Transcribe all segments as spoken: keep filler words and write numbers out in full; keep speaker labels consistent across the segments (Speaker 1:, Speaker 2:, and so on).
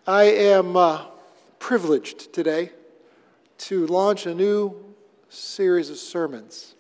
Speaker 1: I am uh, privileged today to launch a new series of sermons.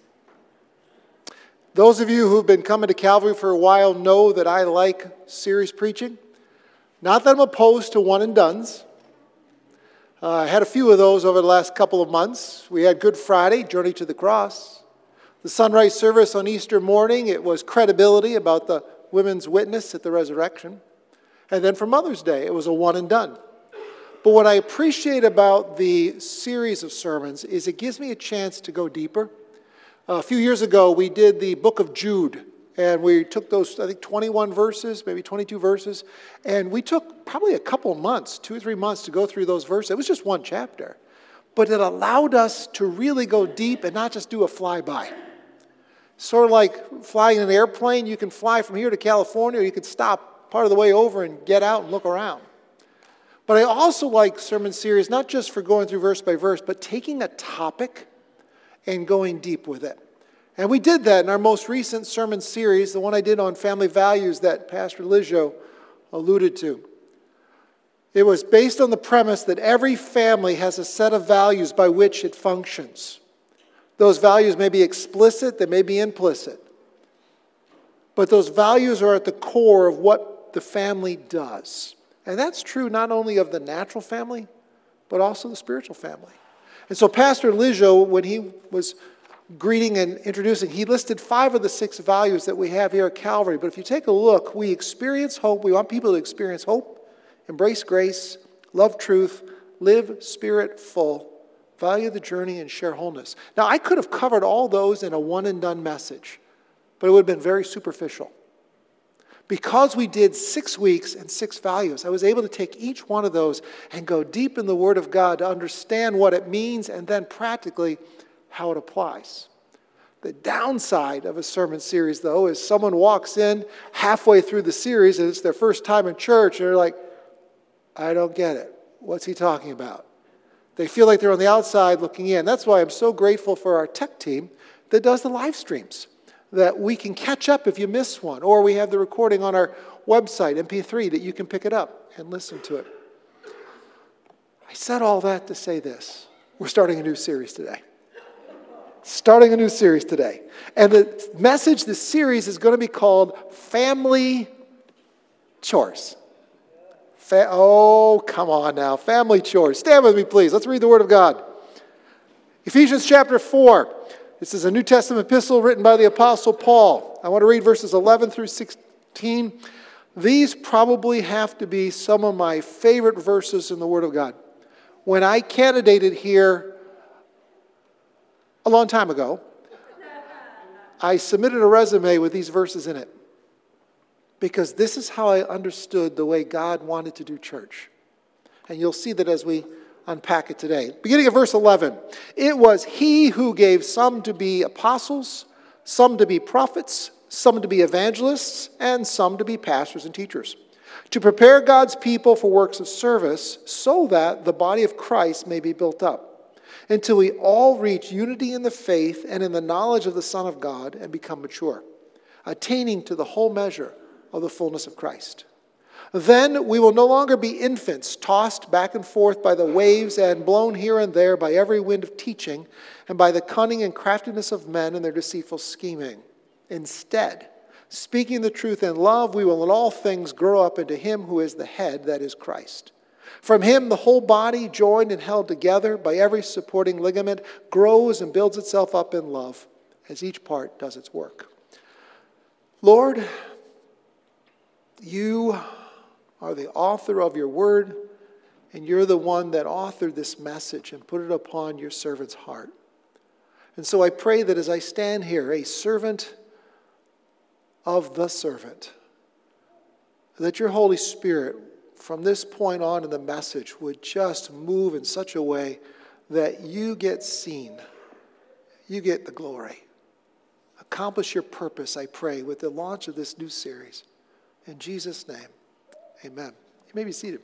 Speaker 1: Those of you who've been coming to Calvary for a while know that I like series preaching. Not that I'm opposed to one and dones. Uh, I had a few of those over the last couple of months. We had Good Friday, Journey to the Cross. The sunrise service on Easter morning, it was credibility about the women's witness at the resurrection. And then for Mother's Day, it was a one and done. But what I appreciate about the series of sermons is it gives me a chance to go deeper. Uh, a few years ago, we did the book of Jude, and we took those, I think, twenty-one verses, maybe twenty-two verses, and we took probably a couple months, two or three months to go through those verses. It was just one chapter, but it allowed us to really go deep and not just do a flyby. Sort of like flying an airplane. You can fly from here to California, or you can stop part of the way over and get out and look around. But I also like sermon series, not just for going through verse by verse, but taking a topic and going deep with it. And we did that in our most recent sermon series, the one I did on family values that Pastor Ligio alluded to. It was based on the premise that every family has a set of values by which it functions. Those values may be explicit, they may be implicit. But those values are at the core of what the family does. And that's true not only of the natural family, but also the spiritual family. And so Pastor Ligio, when he was greeting and introducing, he listed five of the six values that we have here at Calvary. But if you take a look, we experience hope. We want people to experience hope, embrace grace, love truth, live spirit-full, value the journey, and share wholeness. Now, I could have covered all those in a one-and-done message, but it would have been very superficial. Because we did six weeks and six values, I was able to take each one of those and go deep in the Word of God to understand what it means and then practically how it applies. The downside of a sermon series, though, is someone walks in halfway through the series and it's their first time in church and they're like, I don't get it. What's he talking about? They feel like they're on the outside looking in. That's why I'm so grateful for our tech team that does the live streams, that we can catch up if you miss one, or we have the recording on our website, M P three, that you can pick it up and listen to it. I said all that to say this. We're starting a new series today. Starting a new series today. And the message, the series is going to be called Family Chores. Fa- oh, come on now. Family Chores. Stand with me, please. Let's read the Word of God. Ephesians chapter four. This is a New Testament epistle written by the Apostle Paul. I want to read verses eleven through sixteen. These probably have to be some of my favorite verses in the Word of God. When I candidated here a long time ago, I submitted a resume with these verses in it because this is how I understood the way God wanted to do church. And you'll see that as we unpack it today. Beginning of verse eleven. It was he who gave some to be apostles, some to be prophets, some to be evangelists, and some to be pastors and teachers, to prepare God's people for works of service so that the body of Christ may be built up, until we all reach unity in the faith and in the knowledge of the Son of God and become mature, attaining to the whole measure of the fullness of Christ. Then we will no longer be infants, tossed back and forth by the waves and blown here and there by every wind of teaching and by the cunning and craftiness of men and their deceitful scheming. Instead, speaking the truth in love, we will in all things grow up into him who is the head, that is Christ. From him, the whole body, joined and held together by every supporting ligament, grows and builds itself up in love as each part does its work. Lord, you are the author of your word, and you're the one that authored this message and put it upon your servant's heart. And so I pray that as I stand here, a servant of the servant, that your Holy Spirit, from this point on in the message, would just move in such a way that you get seen, you get the glory. Accomplish your purpose, I pray, with the launch of this new series. In Jesus' name. Amen. You may be seated.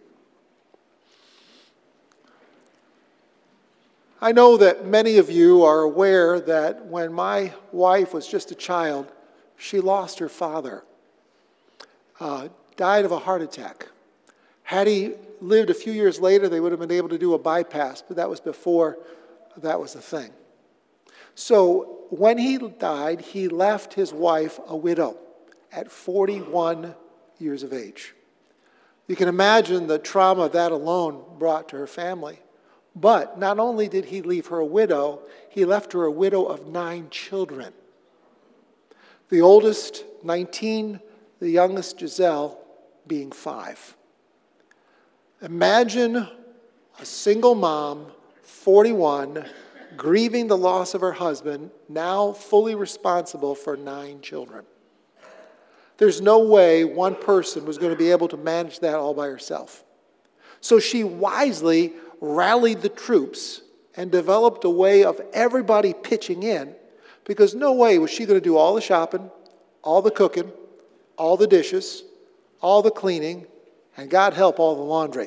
Speaker 1: I know that many of you are aware that when my wife was just a child, she lost her father, uh, died of a heart attack. Had he lived a few years later, they would have been able to do a bypass, but that was before that was a thing. So when he died, he left his wife a widow at forty-one years of age. You can imagine the trauma that alone brought to her family. But not only did he leave her a widow, he left her a widow of nine children. The oldest, nineteen, the youngest, Giselle, being five. Imagine a single mom, forty-one, grieving the loss of her husband, now fully responsible for nine children. There's no way one person was going to be able to manage that all by herself. So she wisely rallied the troops and developed a way of everybody pitching in, because no way was she going to do all the shopping, all the cooking, all the dishes, all the cleaning, and God help, all the laundry.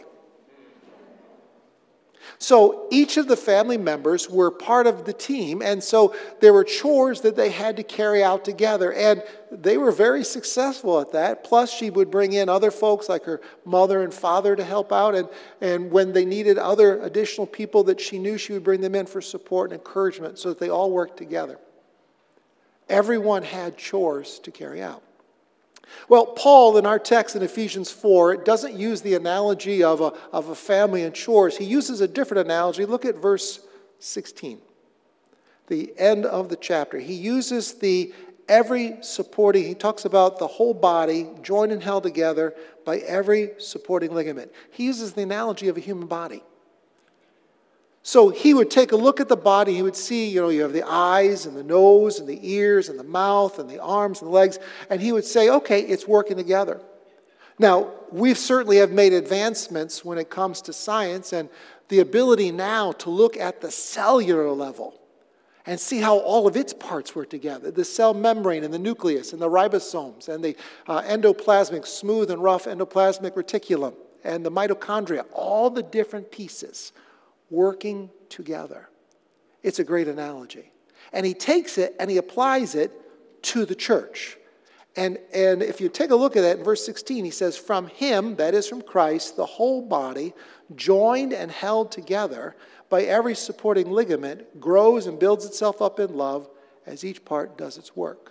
Speaker 1: So each of the family members were part of the team, and so there were chores that they had to carry out together, and they were very successful at that. Plus, she would bring in other folks like her mother and father to help out, and, and when they needed other additional people that she knew, she would bring them in for support and encouragement so that they all worked together. Everyone had chores to carry out. Well, Paul, in our text in Ephesians four, doesn't use the analogy of a, of a family and chores. He uses a different analogy. Look at verse sixteen, the end of the chapter. He uses the every supporting, he talks about the whole body joined and held together by every supporting ligament. He uses the analogy of a human body. So he would take a look at the body. He would see, you know, you have the eyes and the nose and the ears and the mouth and the arms and the legs. And he would say, okay, it's working together. Now, we certainly have made advancements when it comes to science and the ability now to look at the cellular level and see how all of its parts work together. The cell membrane and the nucleus and the ribosomes and the uh, endoplasmic, smooth and rough endoplasmic reticulum and the mitochondria, all the different pieces working together. It's a great analogy. And he takes it and he applies it to the church. And, and if you take a look at that in verse sixteen, he says, from him, that is from Christ, the whole body, joined and held together by every supporting ligament, grows and builds itself up in love as each part does its work.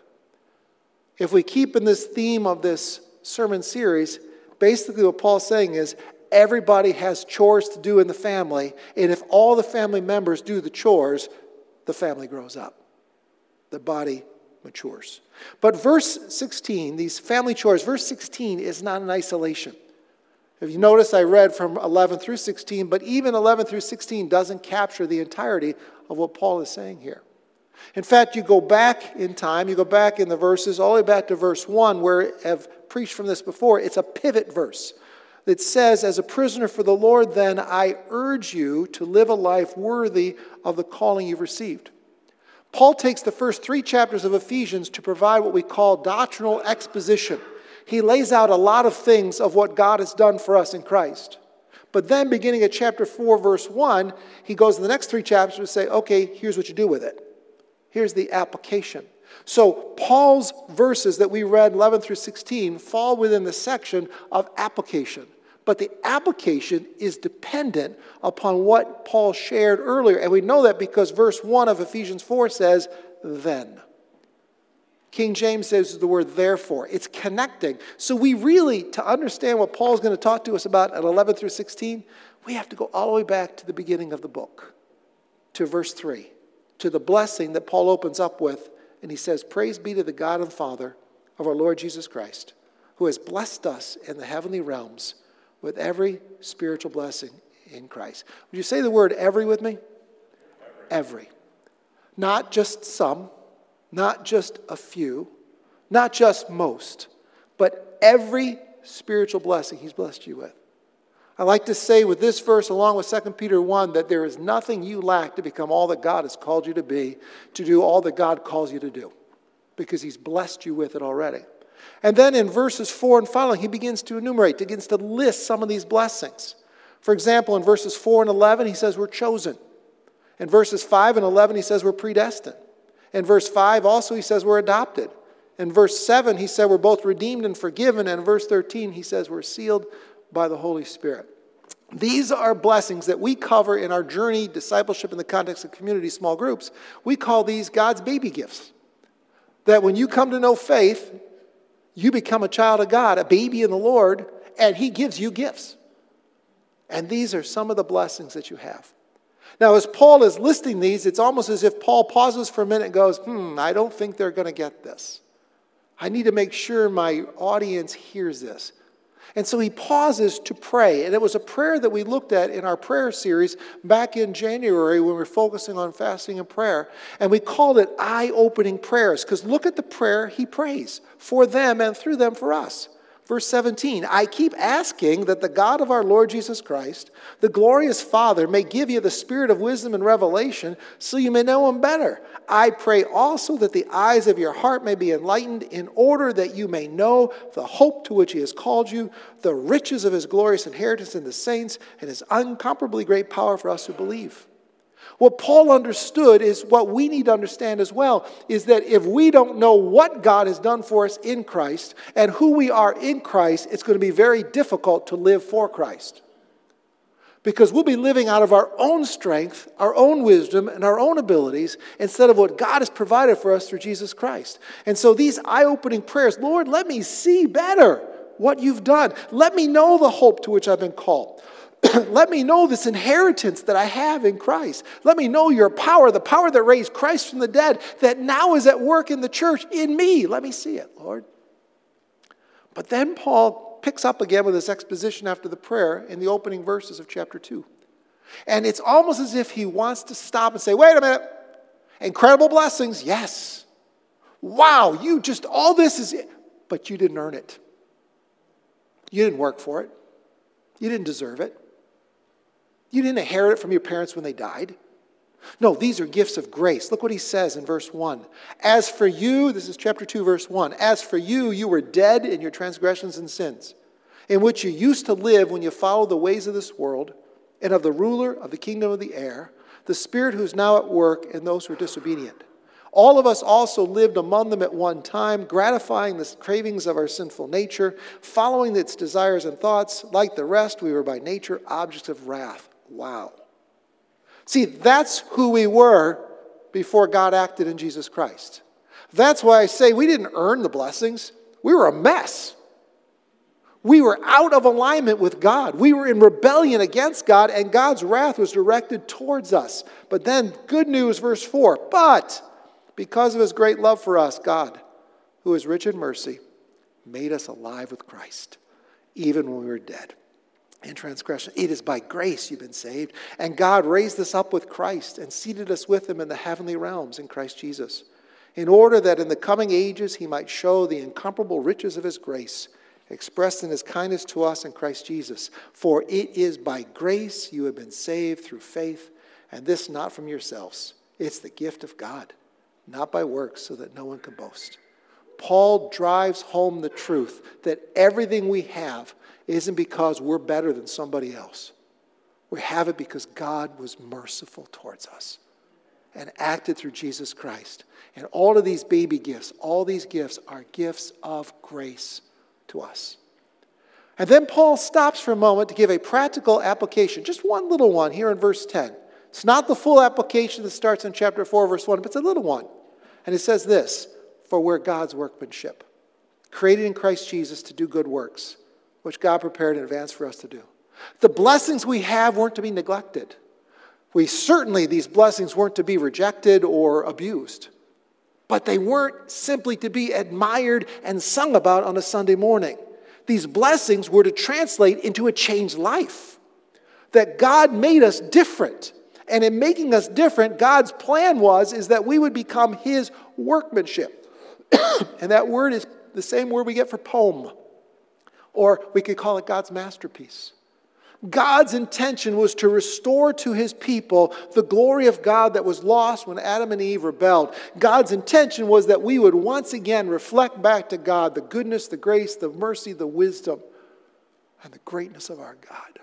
Speaker 1: If we keep in this theme of this sermon series, basically what Paul's saying is, everybody has chores to do in the family, and if all the family members do the chores, the family grows up. The body matures. But verse sixteen, these family chores, verse sixteen is not in isolation. If you notice, I read from eleven through sixteen, but even eleven through sixteen doesn't capture the entirety of what Paul is saying here. In fact, you go back in time, you go back in the verses, all the way back to verse one, where I've preached from this before. It's a pivot verse. It says, as a prisoner for the Lord, then, I urge you to live a life worthy of the calling you've received. Paul takes the first three chapters of Ephesians to provide what we call doctrinal exposition. He lays out a lot of things of what God has done for us in Christ. But then, beginning at chapter four, verse one, he goes to the next three chapters to say, okay, here's what you do with it. Here's the application. So Paul's verses that we read, eleven through sixteen, fall within the section of application. But the application is dependent upon what Paul shared earlier. And we know that because verse one of Ephesians four says, then. King James says the word therefore. It's connecting. So we really, to understand what Paul's going to talk to us about at eleven through sixteen, we have to go all the way back to the beginning of the book, to verse three, to the blessing that Paul opens up with. And he says, praise be to the God and Father of our Lord Jesus Christ, who has blessed us in the heavenly realms with every spiritual blessing in Christ. Would you say the word every with me? Every. every. Not just some, not just a few, not just most, but every spiritual blessing he's blessed you with. I like to say with this verse, along with Second Peter one, that there is nothing you lack to become all that God has called you to be, to do all that God calls you to do, because he's blessed you with it already. And then in verses four and following, he begins to enumerate, begins to list some of these blessings. For example, in verses four and eleven, he says we're chosen. In verses five and eleven, he says we're predestined. In verse five also, he says we're adopted. In verse seven, he said we're both redeemed and forgiven. And in verse thirteen, he says we're sealed by the Holy Spirit. These are blessings that we cover in our journey, discipleship in the context of community small groups. We call these God's baby gifts. That when you come to know faith, you become a child of God, a baby in the Lord, and He gives you gifts. And these are some of the blessings that you have. Now, as Paul is listing these, it's almost as if Paul pauses for a minute and goes, hmm, I don't think they're going to get this. I need to make sure my audience hears this. And so he pauses to pray. And it was a prayer that we looked at in our prayer series back in January when we were focusing on fasting and prayer. And we called it eye-opening prayers, because look at the prayer he prays for them and through them for us. Verse seventeen, I keep asking that the God of our Lord Jesus Christ, the glorious Father, may give you the spirit of wisdom and revelation so you may know Him better. I pray also that the eyes of your heart may be enlightened in order that you may know the hope to which He has called you, the riches of His glorious inheritance in the saints, and His incomparably great power for us who believe. What Paul understood is what we need to understand as well, is that if we don't know what God has done for us in Christ and who we are in Christ, it's going to be very difficult to live for Christ. Because we'll be living out of our own strength, our own wisdom, and our own abilities instead of what God has provided for us through Jesus Christ. And so these eye-opening prayers, Lord, let me see better what you've done. Let me know the hope to which I've been called. Let me know this inheritance that I have in Christ. Let me know your power, the power that raised Christ from the dead, that now is at work in the church in me. Let me see it, Lord. But then Paul picks up again with his exposition after the prayer in the opening verses of chapter two. And it's almost as if he wants to stop and say, wait a minute. Incredible blessings, yes. Wow, you just, all this is, but you didn't earn it. You didn't work for it. You didn't deserve it. You didn't inherit it from your parents when they died. No, these are gifts of grace. Look what he says in verse one. As for you, this is chapter two, verse one. As for you, you were dead in your transgressions and sins, in which you used to live when you followed the ways of this world and of the ruler of the kingdom of the air, the spirit who is now at work in those who are disobedient. All of us also lived among them at one time, gratifying the cravings of our sinful nature, following its desires and thoughts. Like the rest, we were by nature objects of wrath. Wow. See, that's who we were before God acted in Jesus Christ. That's why I say we didn't earn the blessings. We were a mess. We were out of alignment with God. We were in rebellion against God, and God's wrath was directed towards us. But then, good news, verse four. But because of His great love for us, God, who is rich in mercy, made us alive with Christ, even when we were dead in transgression. It is by grace you've been saved. And God raised us up with Christ and seated us with Him in the heavenly realms in Christ Jesus, in order that in the coming ages He might show the incomparable riches of His grace, expressed in His kindness to us in Christ Jesus. For it is by grace you have been saved through faith, and this not from yourselves. It's the gift of God, not by works, so that no one can boast. Paul drives home the truth that everything we have isn't because we're better than somebody else. We have it because God was merciful towards us and acted through Jesus Christ. And all of these baby gifts, all these gifts are gifts of grace to us. And then Paul stops for a moment to give a practical application, just one little one here in verse ten. It's not the full application that starts in chapter four, verse one, but it's a little one. And it says this, for we're God's workmanship, created in Christ Jesus to do good works, which God prepared in advance for us to do. The blessings we have weren't to be neglected. We certainly, these blessings weren't to be rejected or abused. But they weren't simply to be admired and sung about on a Sunday morning. These blessings were to translate into a changed life. That God made us different. And in making us different, God's plan was is that we would become His workmanship. And that word is the same word we get for poem. Or we could call it God's masterpiece. God's intention was to restore to His people the glory of God that was lost when Adam and Eve rebelled. God's intention was that we would once again reflect back to God the goodness, the grace, the mercy, the wisdom, and the greatness of our God.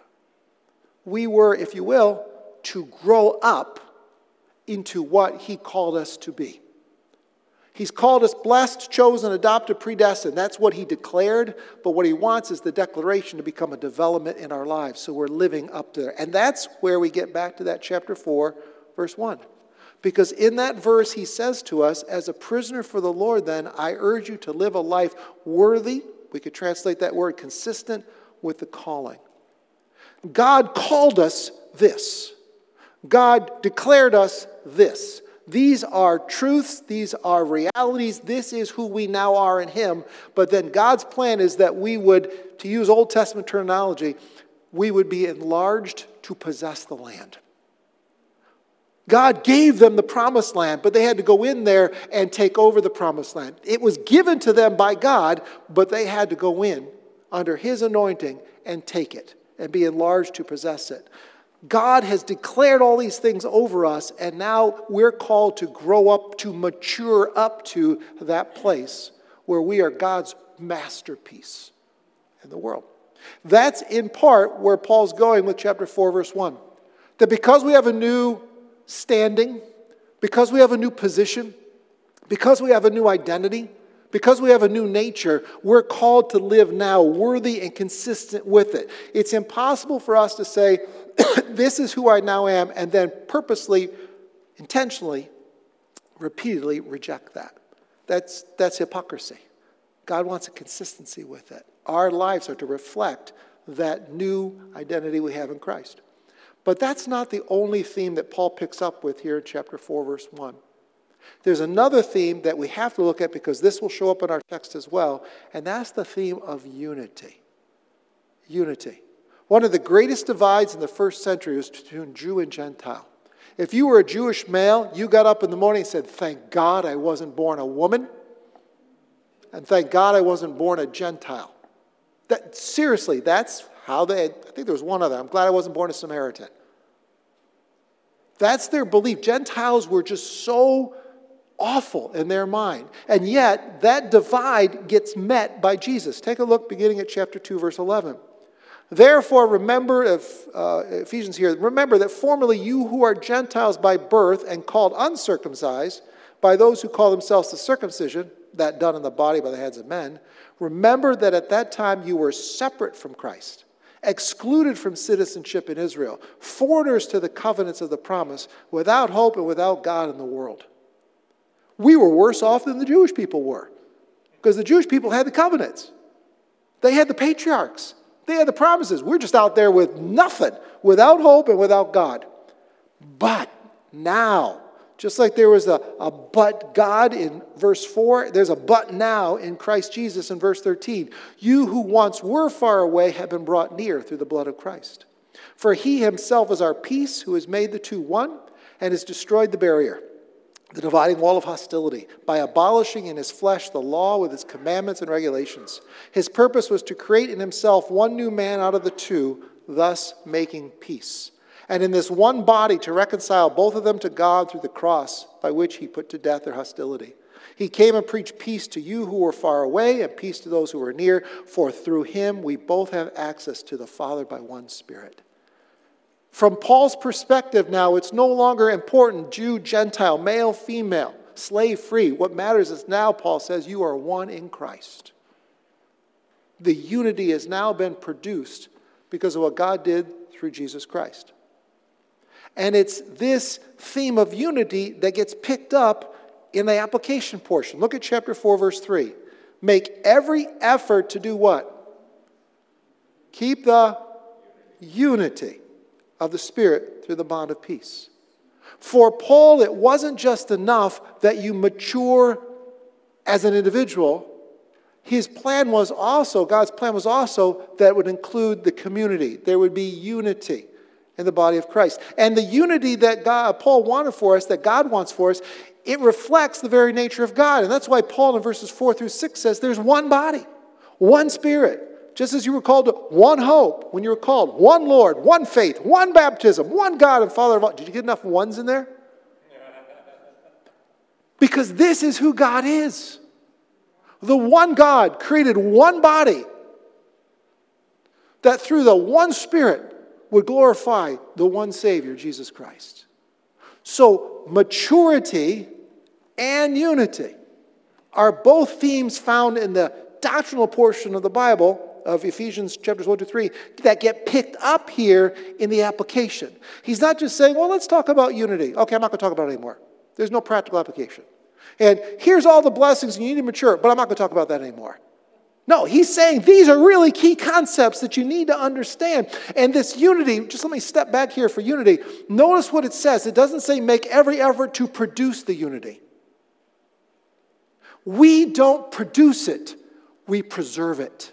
Speaker 1: We were, if you will, to grow up into what He called us to be. He's called us blessed, chosen, adopted, predestined. That's what he declared. But what he wants is the declaration to become a development in our lives. So we're living up there. And that's where we get back to that chapter four, verse one. Because in that verse he says to us, as a prisoner for the Lord, then, I urge you to live a life worthy, we could translate that word, consistent with the calling. God called us this. God declared us this. These are truths. These are realities. This is who we now are in him. But then God's plan is that we would, to use Old Testament terminology, we would be enlarged to possess the land. God gave them the promised land, but they had to go in there and take over the promised land. It was given to them by God, but they had to go in under his anointing and take it and be enlarged to possess it. God has declared all these things over us, and now we're called to grow up, to mature up to that place where we are God's masterpiece in the world. That's in part where Paul's going with chapter four, verse one. That because we have a new standing, because we have a new position, because we have a new identity, because we have a new nature, we're called to live now worthy and consistent with it. It's impossible for us to say, this is who I now am, and then purposely, intentionally, repeatedly reject that. That's, that's hypocrisy. God wants a consistency with it. Our lives are to reflect that new identity we have in Christ. But that's not the only theme that Paul picks up with here in chapter four, verse one. There's another theme that we have to look at because this will show up in our text as well, and that's the theme of unity. Unity. One of the greatest divides in the first century was between Jew and Gentile. If you were a Jewish male, you got up in the morning and said, thank God I wasn't born a woman, and thank God I wasn't born a Gentile. That, seriously, that's how they, I think there was one other. I'm glad I wasn't born a Samaritan. That's their belief. Gentiles were just so awful in their mind. And yet, that divide gets met by Jesus. Take a look beginning at chapter two, verse eleven. Therefore, remember, if, uh, Ephesians here, remember that formerly you who are Gentiles by birth and called uncircumcised by those who call themselves the circumcision, that done in the body by the hands of men, remember that at that time you were separate from Christ, excluded from citizenship in Israel, foreigners to the covenants of the promise, without hope and without God in the world. We were worse off than the Jewish people were, because the Jewish people had the covenants. They had the patriarchs. They had the promises. We're just out there with nothing, without hope and without God. But now, just like there was a, a but God in verse four, there's a but now in Christ Jesus in verse thirteen. You who once were far away have been brought near through the blood of Christ. For he himself is our peace, who has made the two one and has destroyed the barrier, the dividing wall of hostility, by abolishing in his flesh the law with its commandments and regulations. His purpose was to create in himself one new man out of the two, thus making peace. And in this one body to reconcile both of them to God through the cross, by which he put to death their hostility. He came and preached peace to you who were far away and peace to those who were near, for through him we both have access to the Father by one Spirit. From Paul's perspective now, it's no longer important, Jew, Gentile, male, female, slave, free. What matters is now, Paul says, you are one in Christ. The unity has now been produced because of what God did through Jesus Christ. And it's this theme of unity that gets picked up in the application portion. Look at chapter four, verse three. Make every effort to do what? Keep the unity of the Spirit through the bond of peace. For Paul, it wasn't just enough that you mature as an individual. His plan was also, God's plan was also that it would include the community. There would be unity in the body of Christ. And the unity that God, Paul wanted for us, that God wants for us, it reflects the very nature of God. And that's why Paul in verses four through six says there's one body, one Spirit. Just as you were called to one hope when you were called, one Lord, one faith, one baptism, one God and Father of all. Did you get enough ones in there? Because this is who God is. The one God created one body that through the one Spirit would glorify the one Savior, Jesus Christ. So maturity and unity are both themes found in the doctrinal portion of the Bible of Ephesians chapters one to three that get picked up here in the application. He's not just saying, well, let's talk about unity. Okay, I'm not going to talk about it anymore. There's no practical application. And here's all the blessings and you need to mature, but I'm not going to talk about that anymore. No, he's saying these are really key concepts that you need to understand. And this unity, just let me step back here for unity. Notice what it says. It doesn't say make every effort to produce the unity. We don't produce it. We preserve it.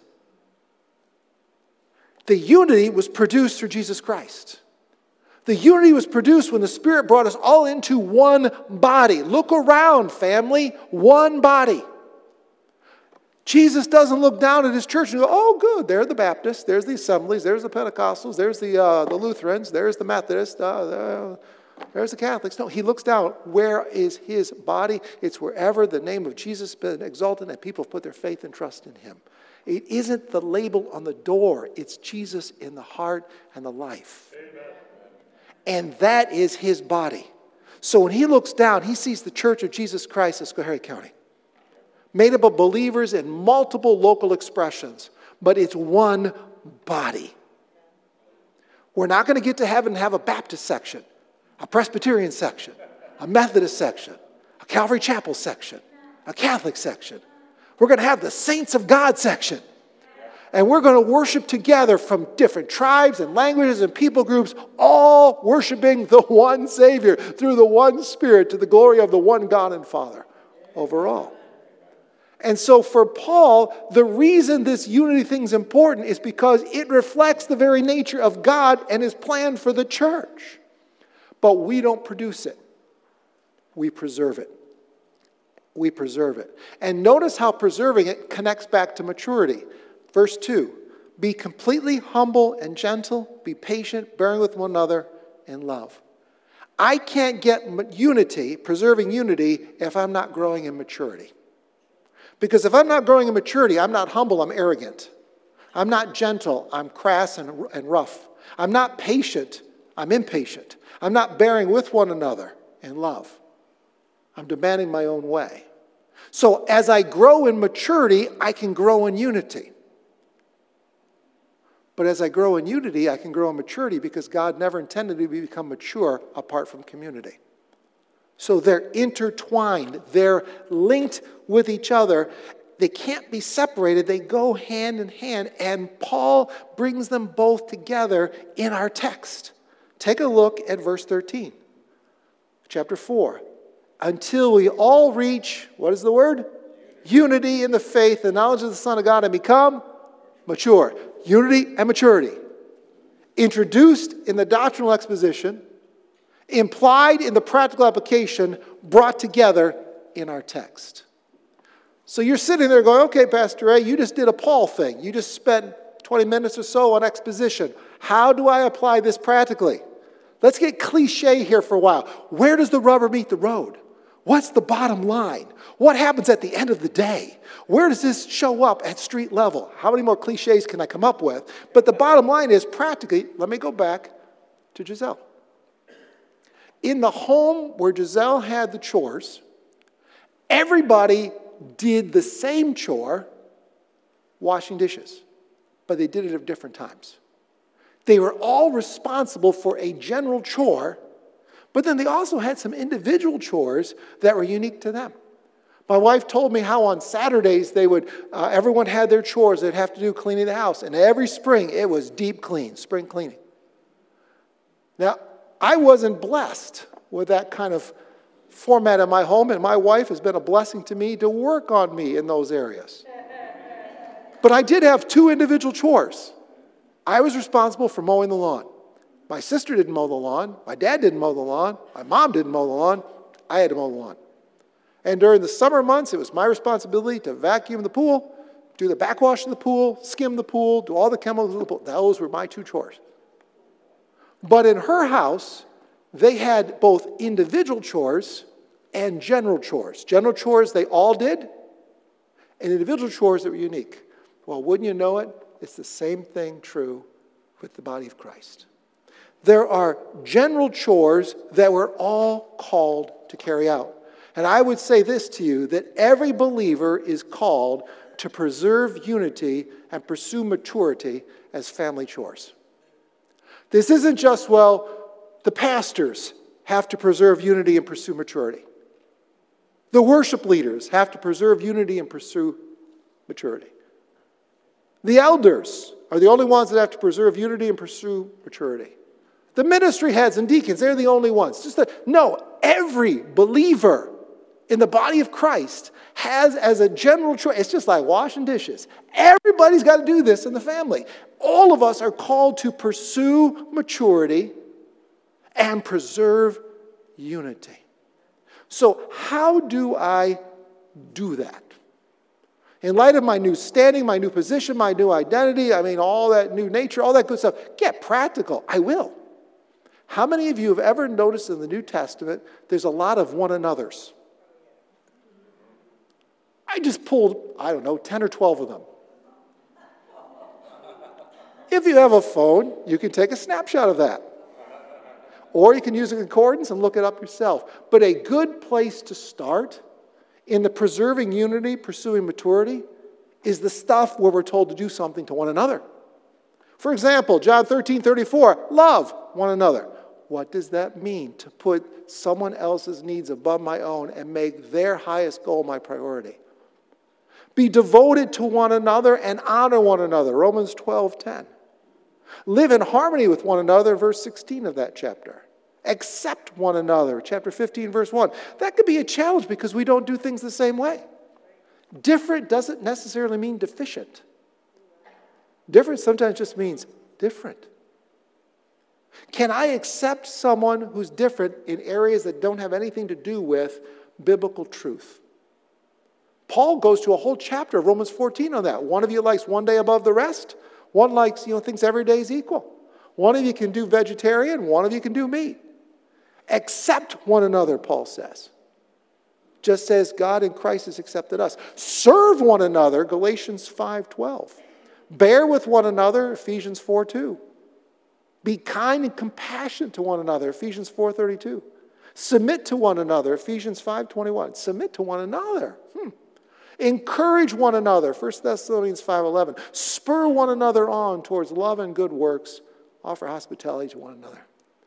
Speaker 1: The unity was produced through Jesus Christ. The unity was produced when the Spirit brought us all into one body. Look around, family. One body. Jesus doesn't look down at his church and go, oh, good, there are the Baptists, there's the Assemblies, there's the Pentecostals, there's the, uh, the Lutherans, there's the Methodists, uh, uh, there's the Catholics. No, he looks down. Where is his body? It's wherever the name of Jesus has been exalted and people have put their faith and trust in him. It isn't the label on the door. It's Jesus in the heart and the life. Amen. And that is his body. So when he looks down, he sees the Church of Jesus Christ of Schoharie County, made up of believers in multiple local expressions, but it's one body. We're not going to get to heaven and have a Baptist section, a Presbyterian section, a Methodist section, a Calvary Chapel section, a Catholic section. We're going to have the Saints of God section. And we're going to worship together from different tribes and languages and people groups, all worshiping the one Savior through the one Spirit to the glory of the one God and Father overall. And so for Paul, the reason this unity thing is important is because it reflects the very nature of God and his plan for the church. But we don't produce it. We preserve it. We preserve it. And notice how preserving it connects back to maturity. Verse two, be completely humble and gentle, be patient, bearing with one another in love. I can't get unity, preserving unity, if I'm not growing in maturity. Because if I'm not growing in maturity, I'm not humble, I'm arrogant. I'm not gentle, I'm crass and, and rough. I'm not patient, I'm impatient. I'm not bearing with one another in love. I'm demanding my own way. So as I grow in maturity, I can grow in unity. But as I grow in unity, I can grow in maturity because God never intended me to become mature apart from community. So they're intertwined. They're linked with each other. They can't be separated. They go hand in hand. And Paul brings them both together in our text. Take a look at verse thirteen. Chapter four. Until we all reach, what is the word? Unity in the faith, the knowledge of the Son of God, and become mature. Unity and maturity. Introduced in the doctrinal exposition, implied in the practical application, brought together in our text. So you're sitting there going, okay, Pastor Ray, you just did a Paul thing. You just spent twenty minutes or so on exposition. How do I apply this practically? Let's get cliche here for a while. Where does the rubber meet the road? What's the bottom line? What happens at the end of the day? Where does this show up at street level? How many more cliches can I come up with? But the bottom line is practically, let me go back to Giselle. In the home where Giselle had the chores, everybody did the same chore, washing dishes, but they did it at different times. They were all responsible for a general chore, but then they also had some individual chores that were unique to them. My wife told me how on Saturdays they would, uh, everyone had their chores they'd have to do cleaning the house. And every spring it was deep clean, spring cleaning. Now, I wasn't blessed with that kind of format in my home, and my wife has been a blessing to me to work on me in those areas. But I did have two individual chores. I was responsible for mowing the lawn. My sister didn't mow the lawn. My dad didn't mow the lawn. My mom didn't mow the lawn. I had to mow the lawn. And during the summer months, it was my responsibility to vacuum the pool, do the backwash of the pool, skim the pool, do all the chemicals of the pool. Those were my two chores. But in her house, they had both individual chores and general chores. General chores they all did, and individual chores that were unique. Well, wouldn't you know it? It's the same thing true with the body of Christ. There are general chores that we're all called to carry out. And I would say this to you, that every believer is called to preserve unity and pursue maturity as family chores. This isn't just, well, the pastors have to preserve unity and pursue maturity. The worship leaders have to preserve unity and pursue maturity. The elders are the only ones that have to preserve unity and pursue maturity. The ministry heads and deacons, they're the only ones. Just that, no, every believer in the body of Christ has as a general choice, it's just like washing dishes. Everybody's got to do this in the family. All of us are called to pursue maturity and preserve unity. So how do I do that? In light of my new standing, my new position, my new identity, I mean, all that new nature, all that good stuff, get practical. I will. How many of you have ever noticed in the New Testament there's a lot of one another's? I just pulled, I don't know, ten or twelve of them. If you have a phone, you can take a snapshot of that. Or you can use a concordance and look it up yourself. But a good place to start in the preserving unity, pursuing maturity, is the stuff where we're told to do something to one another. For example, John thirteen thirty-four, love one another. What does that mean? To put someone else's needs above my own and make their highest goal my priority. Be devoted to one another and honor one another, Romans twelve ten. Live in harmony with one another, verse sixteen of that chapter. Accept one another, chapter fifteen, verse one. That could be a challenge because we don't do things the same way. Different doesn't necessarily mean deficient. Different sometimes just means different. Can I accept someone who's different in areas that don't have anything to do with biblical truth? Paul goes to a whole chapter of Romans fourteen on that. One of you likes one day above the rest. One likes, you know, thinks every day is equal. One of you can do vegetarian. One of you can do meat. Accept one another, Paul says. Just as God in Christ has accepted us. Serve one another, Galatians five twelve. Bear with one another, Ephesians four two. Be kind and compassionate to one another, Ephesians four thirty-two. Submit to one another, Ephesians five twenty-one. Submit to one another. Hmm. Encourage one another, First Thessalonians five eleven. Spur one another on towards love and good works. Offer hospitality to one another.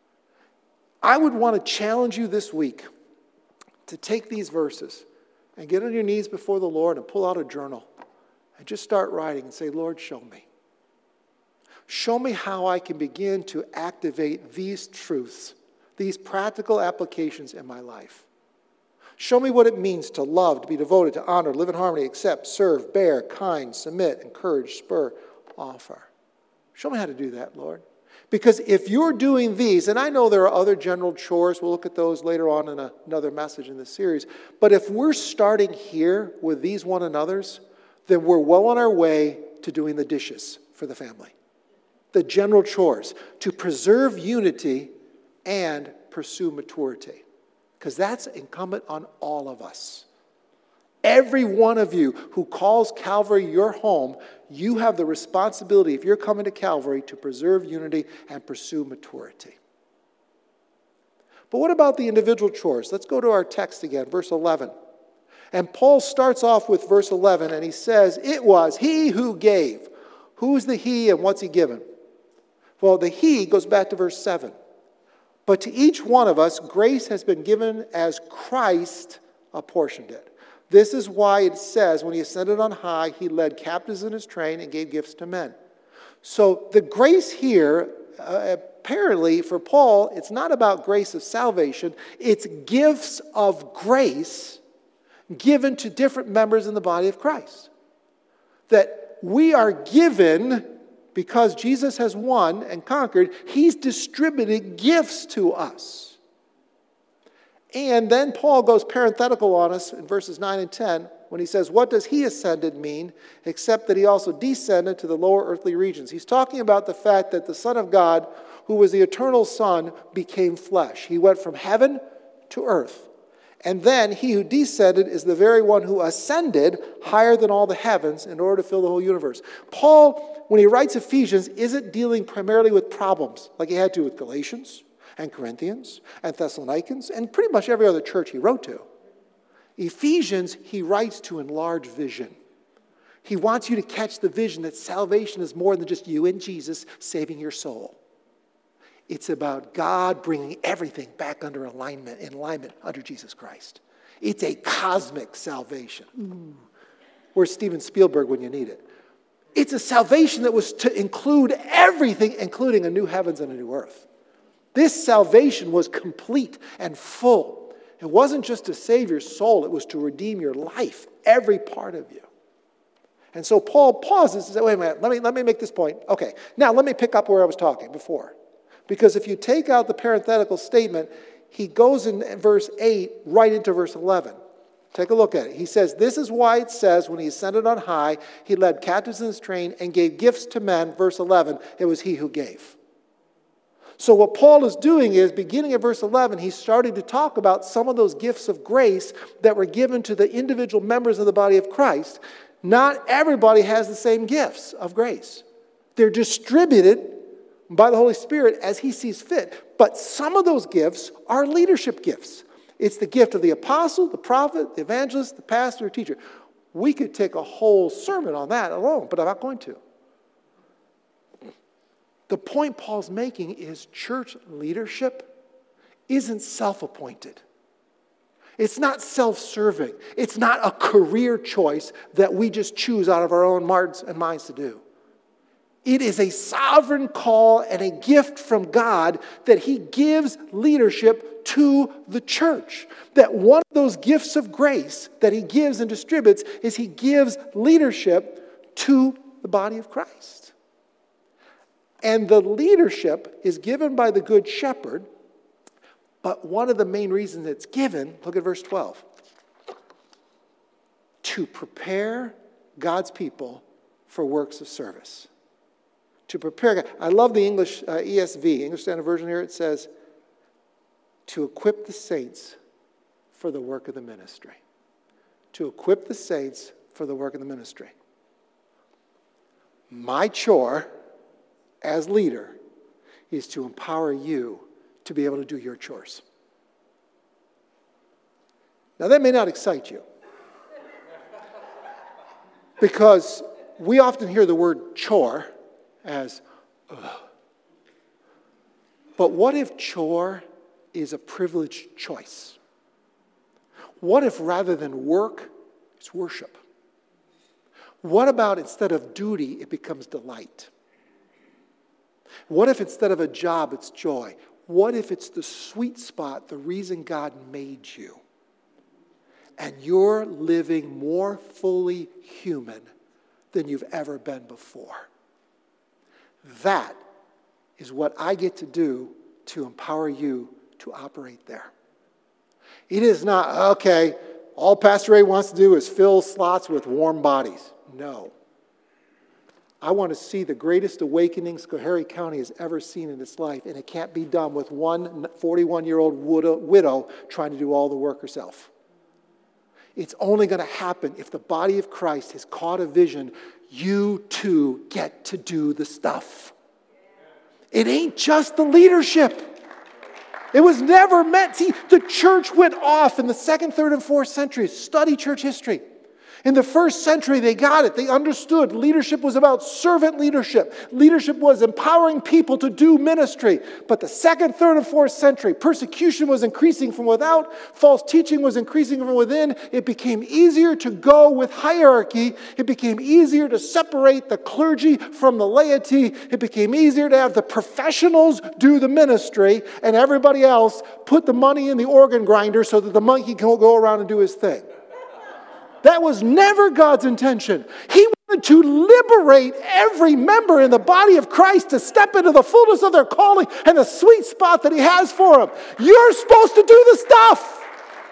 Speaker 1: I would want to challenge you this week to take these verses and get on your knees before the Lord and pull out a journal and just start writing and say, Lord, show me. Show me how I can begin to activate these truths, these practical applications in my life. Show me what it means to love, to be devoted, to honor, live in harmony, accept, serve, bear, kind, submit, encourage, spur, offer. Show me how to do that, Lord. Because if you're doing these, and I know there are other general chores, we'll look at those later on in a, another message in this series, but if we're starting here with these one another's, then we're well on our way to doing the dishes for the family. The general chores, to preserve unity and pursue maturity. Because that's incumbent on all of us. Every one of you who calls Calvary your home, you have the responsibility, if you're coming to Calvary, to preserve unity and pursue maturity. But what about the individual chores? Let's go to our text again, verse eleven. And Paul starts off with verse eleven, and he says, it was he who gave. Who's the he and what's he given? Well, the he goes back to verse seven. But to each one of us, grace has been given as Christ apportioned it. This is why it says, when he ascended on high, he led captives in his train and gave gifts to men. So the grace here, uh, apparently for Paul, it's not about grace of salvation. It's gifts of grace given to different members in the body of Christ. That we are given, because Jesus has won and conquered, he's distributed gifts to us. And then Paul goes parenthetical on us in verses nine and ten when he says, what does he ascended mean, except that he also descended to the lower earthly regions? He's talking about the fact that the Son of God, who was the eternal Son, became flesh. He went from heaven to earth. And then he who descended is the very one who ascended higher than all the heavens in order to fill the whole universe. Paul, when he writes Ephesians, isn't dealing primarily with problems like he had to with Galatians and Corinthians and Thessalonians and pretty much every other church he wrote to. Ephesians, he writes to enlarge vision. He wants you to catch the vision that salvation is more than just you and Jesus saving your soul. It's about God bringing everything back under alignment, in alignment under Jesus Christ. It's a cosmic salvation. Ooh. Where's Steven Spielberg when you need it? It's a salvation that was to include everything, including a new heavens and a new earth. This salvation was complete and full. It wasn't just to save your soul, it was to redeem your life, every part of you. And so Paul pauses and says, wait a minute, let me, let me make this point. Okay, now let me pick up where I was talking before. Because if you take out the parenthetical statement, he goes in verse eight right into verse eleven. Take a look at it. He says, this is why it says, when he ascended on high, he led captives in his train and gave gifts to men. Verse eleven, it was he who gave. So what Paul is doing is, beginning at verse eleven, he's starting to talk about some of those gifts of grace that were given to the individual members of the body of Christ. Not everybody has the same gifts of grace. They're distributed by the Holy Spirit as he sees fit. But some of those gifts are leadership gifts. It's the gift of the apostle, the prophet, the evangelist, the pastor, teacher. We could take a whole sermon on that alone, but I'm not going to. The point Paul's making is church leadership isn't self-appointed. It's not self-serving. It's not a career choice that we just choose out of our own hearts and minds to do. It is a sovereign call and a gift from God that he gives leadership to the church. That one of those gifts of grace that he gives and distributes is he gives leadership to the body of Christ. And the leadership is given by the Good Shepherd, but one of the main reasons it's given, look at verse twelve, to prepare God's people for works of service. To prepare, I love the English uh, E S V, English Standard Version here. It says, to equip the saints for the work of the ministry. To equip the saints for the work of the ministry. My chore as leader is to empower you to be able to do your chores. Now that may not excite you, because we often hear the word chore as, ugh. But what if chore is a privileged choice? What if rather than work, it's worship? What about instead of duty, it becomes delight? What if instead of a job, it's joy? What if it's the sweet spot, the reason God made you? And you're living more fully human than you've ever been before. That is what I get to do to empower you to operate there. It is not, okay, all Pastor Ray wants to do is fill slots with warm bodies. No. I want to see the greatest awakening Schoharie County has ever seen in its life, and it can't be done with one forty-one-year-old widow trying to do all the work herself. It's only going to happen if the body of Christ has caught a vision. You too get to do the stuff. It ain't just the leadership. It was never meant. See, the church went off in the second, third, and fourth centuries. Study church history. In the first century, they got it. They understood leadership was about servant leadership. Leadership was empowering people to do ministry. But the second, third, and fourth century, persecution was increasing from without. False teaching was increasing from within. It became easier to go with hierarchy. It became easier to separate the clergy from the laity. It became easier to have the professionals do the ministry and everybody else put the money in the organ grinder so that the monkey can go around and do his thing. That was never God's intention. He wanted to liberate every member in the body of Christ to step into the fullness of their calling and the sweet spot that he has for them. You're supposed to do the stuff.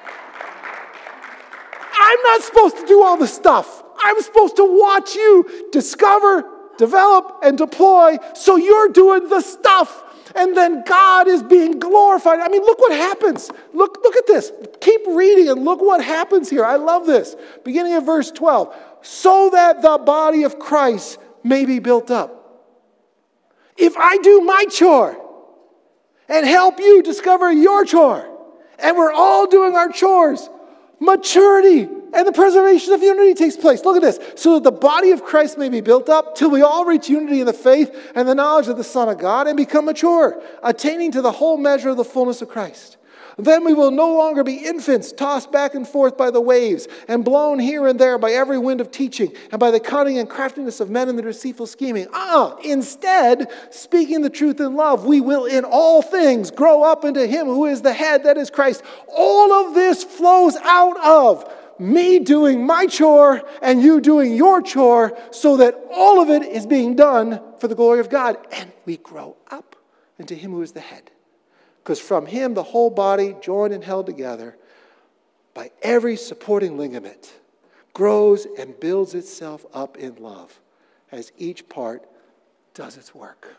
Speaker 1: I'm not supposed to do all the stuff. I'm supposed to watch you discover, develop, and deploy, so you're doing the stuff. And then God is being glorified. I mean, look what happens. Look, look at this. Keep reading and look what happens here. I love this. Beginning of verse twelve. So that the body of Christ may be built up. If I do my chore and help you discover your chore, and we're all doing our chores, maturity and the preservation of unity takes place. Look at this. So that the body of Christ may be built up till we all reach unity in the faith and the knowledge of the Son of God and become mature, attaining to the whole measure of the fullness of Christ. Then we will no longer be infants, tossed back and forth by the waves and blown here and there by every wind of teaching and by the cunning and craftiness of men in their deceitful scheming. Ah, instead, speaking the truth in love, we will in all things grow up into him who is the head, that is Christ. All of this flows out of me doing my chore and you doing your chore so that all of it is being done for the glory of God. And we grow up into him who is the head. Because from him, the whole body, joined and held together by every supporting ligament, grows and builds itself up in love as each part does its work.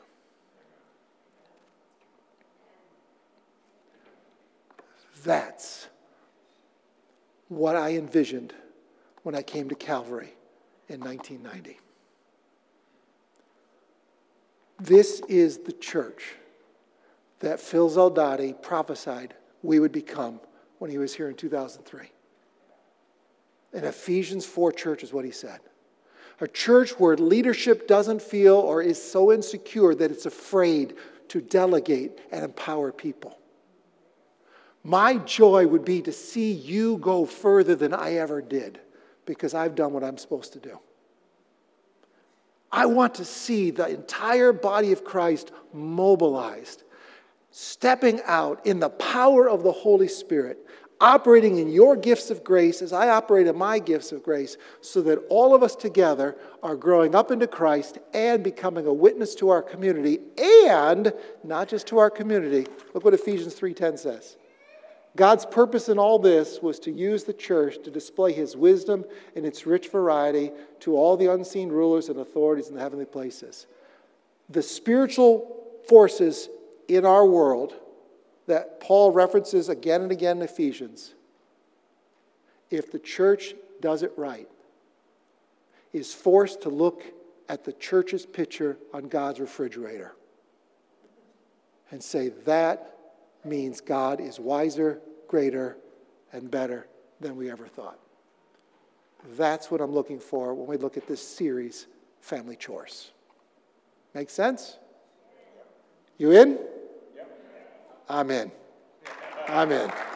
Speaker 1: That's what I envisioned when I came to Calvary in nineteen ninety. This is the church that Phil Zaldati prophesied we would become when he was here in two thousand three. An Ephesians four church is what he said. A church where leadership doesn't feel or is so insecure that it's afraid to delegate and empower people. My joy would be to see you go further than I ever did because I've done what I'm supposed to do. I want to see the entire body of Christ mobilized, stepping out in the power of the Holy Spirit, operating in your gifts of grace as I operate in my gifts of grace, so that all of us together are growing up into Christ and becoming a witness to our community, and not just to our community. Look what Ephesians three ten says. God's purpose in all this was to use the church to display his wisdom in its rich variety to all the unseen rulers and authorities in the heavenly places. The spiritual forces in our world that Paul references again and again in Ephesians, if the church does it right, is forced to look at the church's picture on God's refrigerator and say, that means God is wiser, greater, and better than we ever thought. That's what I'm looking for when we look at this series, Family Chores. Make sense? You in? I'm in. I'm in.